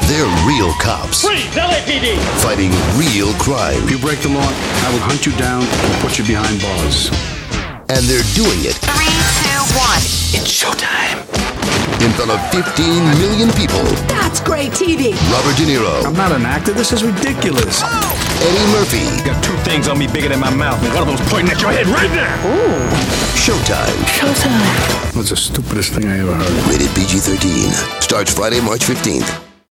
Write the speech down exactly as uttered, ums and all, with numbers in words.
They're real cops. Freeze, L A P D! Fighting real crime. If you break the law, I will hunt you down and put you behind bars. And they're doing it. Three, two, one. It's showtime. In front of fifteen million people. That's great T V. Robert De Niro. I'm not an actor. This is ridiculous. Eddie Murphy. Got two things on me bigger than my mouth, and one of them's pointing at your head right now. Ooh. Showtime. Showtime. That's the stupidest thing I ever heard. Rated P G thirteen. Starts Friday, March fifteenth.